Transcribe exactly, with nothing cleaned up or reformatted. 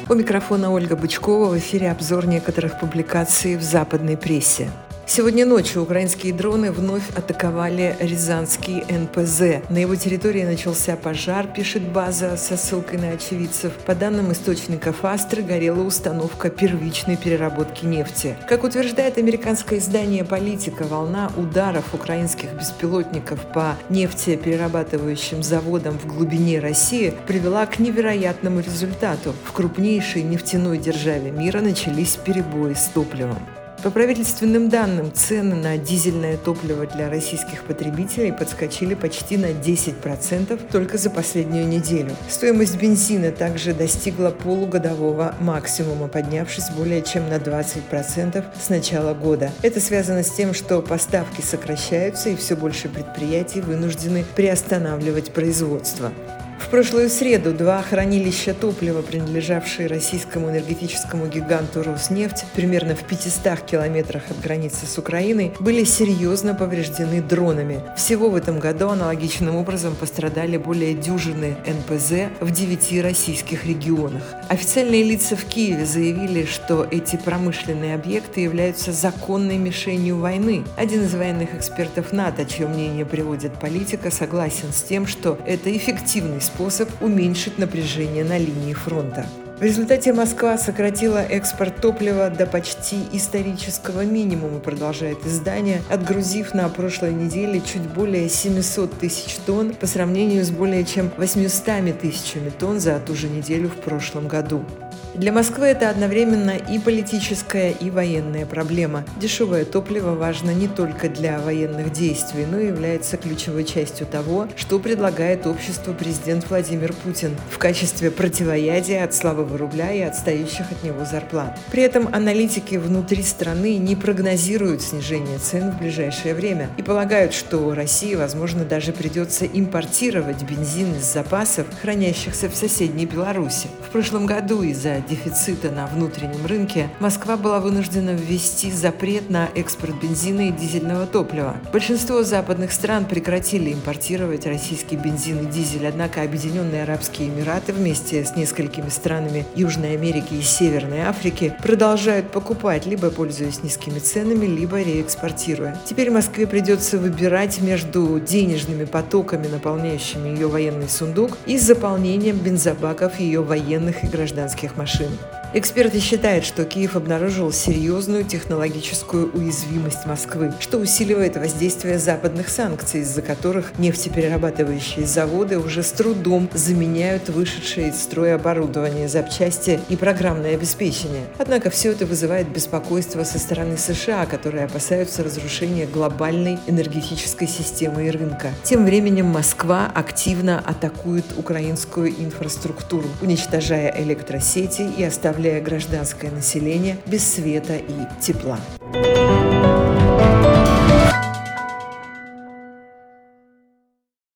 У микрофона Ольга Бычкова, в эфире обзор некоторых публикаций в западной прессе. Сегодня ночью украинские дроны вновь атаковали Рязанский эн пэ зэ. На его территории начался пожар, пишет база со ссылкой на очевидцев. По данным источников Астры, горела установка первичной переработки нефти. Как утверждает американское издание «Политика», волна ударов украинских беспилотников по нефтеперерабатывающим заводам в глубине России привела к невероятному результату. В крупнейшей нефтяной державе мира начались перебои с топливом. По правительственным данным, цены на дизельное топливо для российских потребителей подскочили почти на десять процентов только за последнюю неделю. Стоимость бензина также достигла полугодового максимума, поднявшись более чем на двадцать процентов с начала года. Это связано с тем, что поставки сокращаются и все больше предприятий вынуждены приостанавливать производство. В прошлую среду два хранилища топлива, принадлежавшие российскому энергетическому гиганту «Роснефть», примерно в пятистах километрах от границы с Украиной, были серьезно повреждены дронами. Всего в этом году аналогичным образом пострадали более дюжины эн пэ зэ в девяти российских регионах. Официальные лица в Киеве заявили, что эти промышленные объекты являются законной мишенью войны. Один из военных экспертов НАТО, чье мнение приводит «Политика», согласен с тем, что это эффективный способ способ уменьшить напряжение на линии фронта. В результате Москва сократила экспорт топлива до почти исторического минимума, продолжает издание, отгрузив на прошлой неделе чуть более семьсот тысяч тонн по сравнению с более чем восьмистами тысячами тонн за ту же неделю в прошлом году. Для Москвы это одновременно и политическая, и военная проблема. Дешевое топливо важно не только для военных действий, но и является ключевой частью того, что предлагает обществу президент Владимир Путин в качестве противоядия от слабого рубля и отстающих от него зарплат. При этом аналитики внутри страны не прогнозируют снижение цен в ближайшее время и полагают, что России, возможно, даже придется импортировать бензин из запасов, хранящихся в соседней Беларуси. В прошлом году из-за дефицита на внутреннем рынке Москва была вынуждена ввести запрет на экспорт бензина и дизельного топлива. Большинство западных стран прекратили импортировать российский бензин и дизель, однако Объединенные Арабские Эмираты вместе с несколькими странами Южной Америки и Северной Африки продолжают покупать, либо пользуясь низкими ценами, либо реэкспортируя. Теперь Москве придется выбирать между денежными потоками, наполняющими ее военный сундук, и заполнением бензобаков ее военных и гражданских машин. Эксперты считают, что Киев обнаружил серьезную технологическую уязвимость Москвы, что усиливает воздействие западных санкций, из-за которых нефтеперерабатывающие заводы уже с трудом заменяют вышедшее из строя оборудование, запчасти и программное обеспечение. Однако все это вызывает беспокойство со стороны США, которые опасаются разрушения глобальной энергетической системы и рынка. Тем временем Москва активно атакует украинскую инфраструктуру, уничтожая электросети и оставляя гражданское население без света и тепла.